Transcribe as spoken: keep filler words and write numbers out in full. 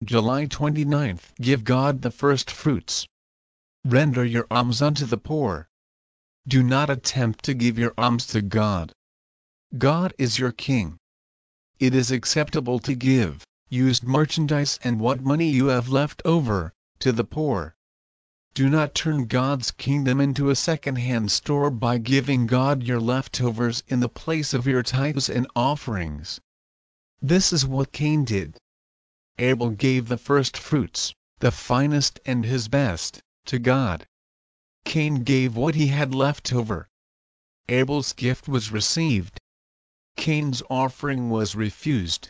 July twenty-ninth. Give God the first fruits. Render your alms unto the poor. Do not attempt to give your alms to God. God is your King. It is acceptable to give used merchandise and what money you have left over to the poor. Do not turn God's kingdom into a second-hand store by giving God your leftovers in the place of your tithes and offerings. This is what Cain did. Abel gave the first fruits, the finest and his best, to God. Cain gave what he had left over. Abel's gift was received. Cain's offering was refused.